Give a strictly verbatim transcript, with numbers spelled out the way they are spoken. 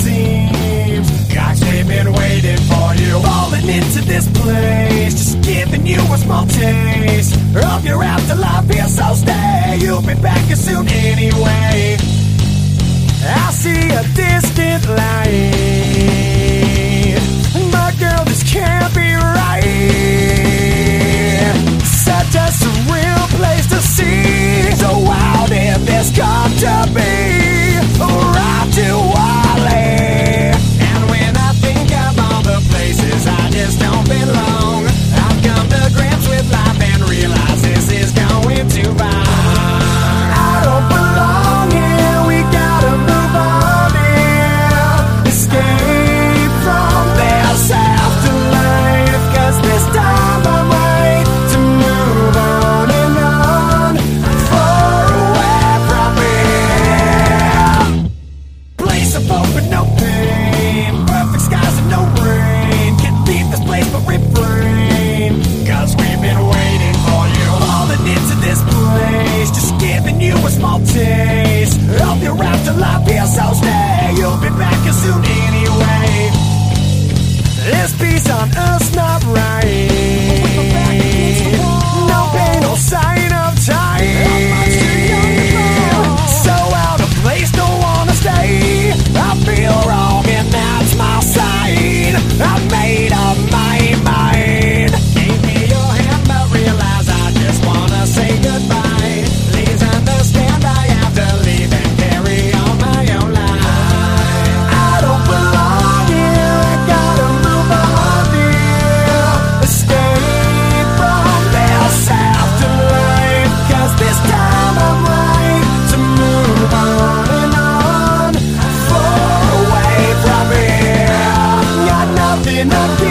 seems. Guys, we've been waiting for you. Falling into this place, just giving you a small taste of your afterlife here, so stay. You'll be back here soon anyway. I see a distant light, but girl, this can't be right. Such a surreal place to see. So how did this come to be? Right to Wally. And when I think of all the places I just don't belong, I've come to grips with life and realize this is going too far. I don't belong here, we gotta move on here. Escape from this afterlife, cause this time I'm right to move on and on, far away from here. Place of hope and no pain, perfect skies and no rain. Can't leave this place but refrain, cause we've been waiting for you. Falling into this place, just giving you a small taste of your afterlife here, so stay. You'll be back here soon anyway. This peace on earth's not right. No pain, no sign of time. So out of place, don't wanna stay. I feel wrong and that's my sign. I made up my mind. Gave me your hand but realize I just wanna say goodbye. Please understand I have to leave and carry on my own life. I don't belong here, I gotta move on here. Escape from this afterlife, cause this time I'm right to move on and on, far away from here. Got nothing up here.